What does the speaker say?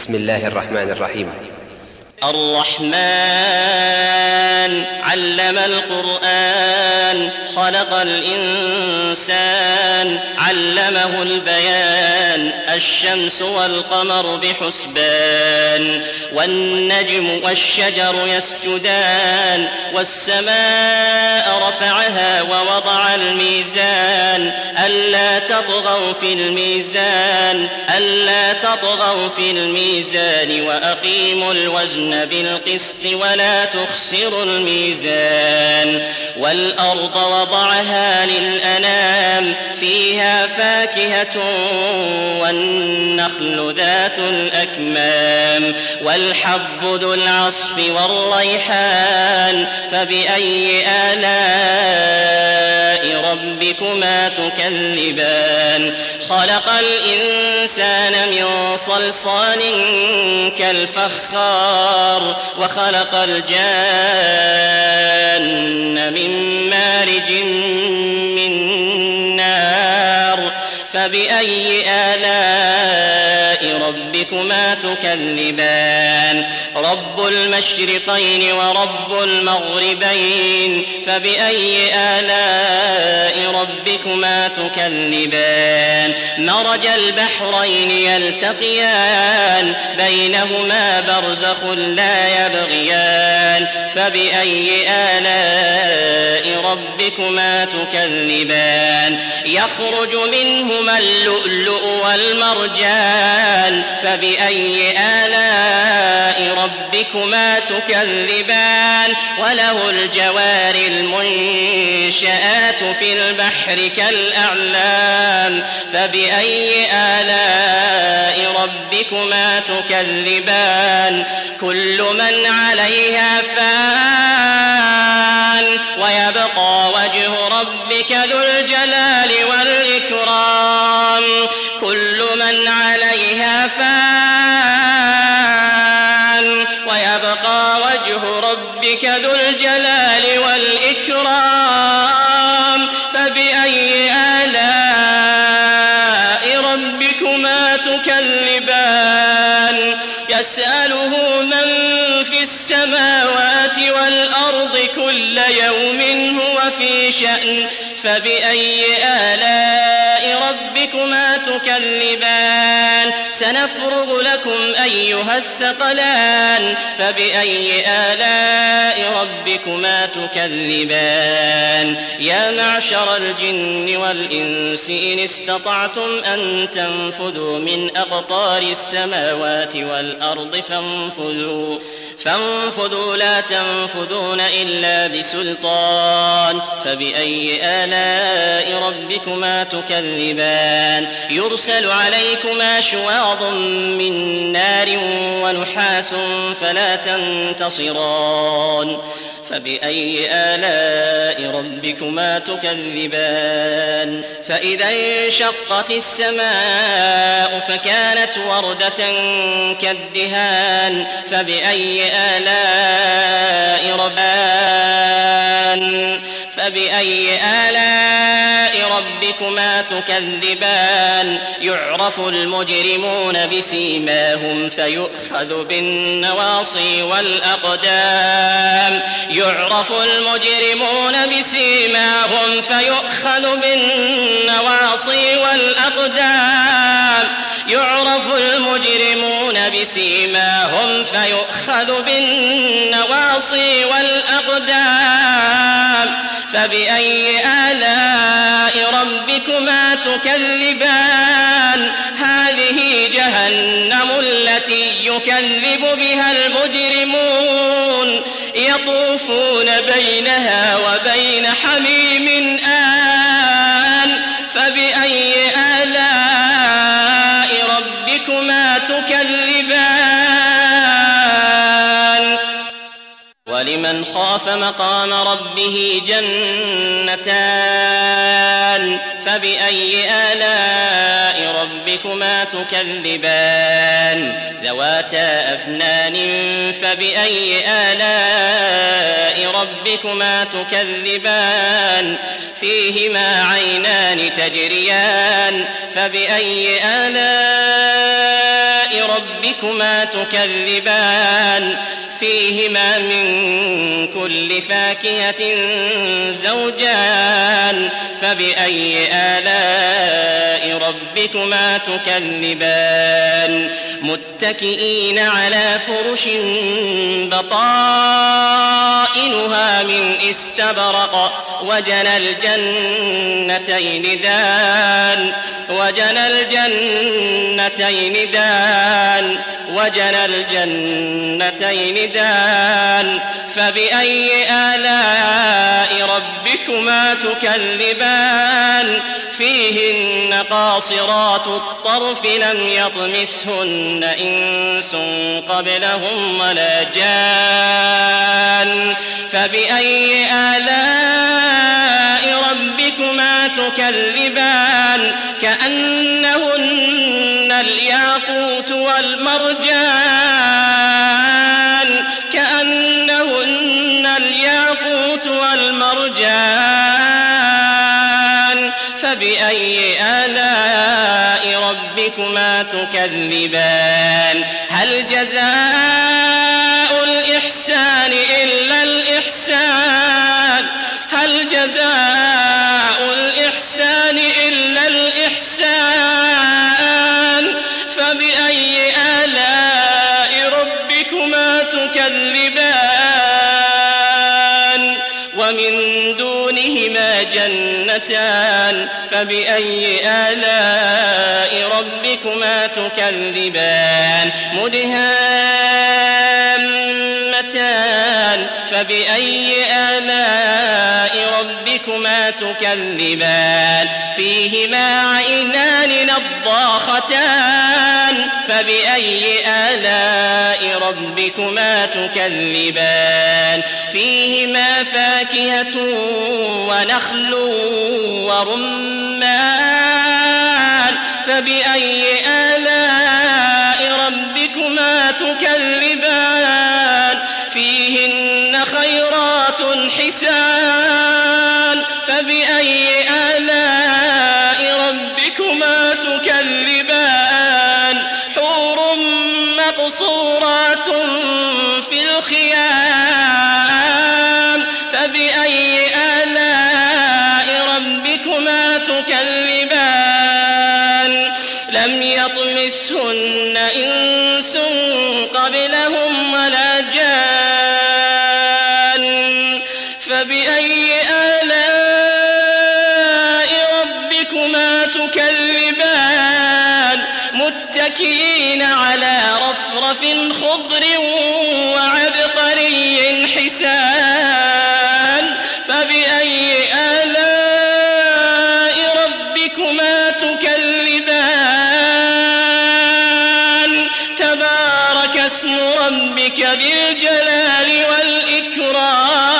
بسم الله الرحمن الرحيم. الرحمن علم القرآن خلق الإنسان علمه البيان الشمس والقمر بحسبان والنجم والشجر يسجدان والسماء رفعها ووضع الميزان ألا تطغوا في الميزان وأقيموا الوزن بالقسط ولا تخسروا الميزان والأرض وضعها للأنام فيها فاكهة والنخل ذات الأكمام والحب ذو العصف والريحان فبأي آلاء ربكما تكذبان خلق الإنسان من صلصال كالفخار وخلق الجان من مارج من نار فبأي آلاء ربكما تكذبان رب المشرقين ورب المغربين فبأي آلاء ربكما تكذبان مرج البحرين يلتقيان بينهما برزخ لا يبغيان فبأي آلاء ربكما تكذبان يخرج منهما اللؤلؤ والمرجان فبأي آلاء ربكما تكذبان وله الجوار المنشآت في البحر كالأعلام فبأي آلاء ربكما تكذبان كل من عليها فان ويبقى وجه ربك ذو الجلال والإكرام كل من عليها فان ويبقى وجه ربك ذو الجلال والإكرام فبأي آلاء ربكما تكذبان يسأله من في السماوات والأرض كل يوم هو في شأن فبأي آلاء ربكما تكذبان سنفرغ لكم أيها الثقلان فبأي آلاء ربكما تكذبان يا معشر الجن والإنس إن استطعتم أن تنفذوا من أقطار السماوات والأرض فانفذوا لا تنفذون إلا بسلطان فبأي آلاء ربكما تكذبان يرسل عليكما شواظ من نار ونحاس فلا تنتصران فبأي آلاء ربكما تكذبان فإذا انشقت السماء فكانت وردة كالدهان فبأي آلاء ربكما تكذبان يعرف المجرمون بسيماهم فيؤخذ بالنواصي والأقدام فبأي آلاء ربكما تكذبان هذه جهنم التي يكذب بها المجرمون يطوفون بينها وبين حميم آن فبأي آلاء ربكما تكذبان ولمن خاف مقام ربه جنتان فبأي آلاء ربكما تكذبان ذواتا أفنان فبأي آلاء ربكما تكذبان فيهما عينان تجريان فبأي آلاء ربكما ربكما تكذبان فيهما من كل فاكهة زوجان فبأي آلاء ربكما تكذبان متكئين على فرش بطائنها من استبرق وجنى الجنتين دان فبأي آلاء ربكما تكذبان فيهن قاصرات الطرف لم يطمثهن إنس قبلهم ولا جان فبأي آلاء ربكما تكذبان كأنهن الياقوت والمرجان فبأي آلاء ربكما تكذبان هل جزاء الإحسان إلا الإحسان فبأي آلاء ربكما تكذبان ومن دونهما جنتان فبأي آلاء ربكما تكذبان مدهامتان فبأي آلاء ربكما تكذبان فيهما عينان نضاختان فبأي آلاء ربكما تكذبان فيهما فاكهة ونخل ورمان فبأي آلاء ربكما تكذبان فيهن خيرات حسان فبأي آلاء ربكما تكذبان حور مقصورات في الخيام فبأي آلاء ربكما تكذبان لم يطمثهن إنس قبلهم ولا جان فبأي آلاء ربكما تكذبان متكئين على رفرف خضر وعبقري حسان فبأي آلاء ربكما تكذبان تبارك اسم ربك ذي الجلال والإكرام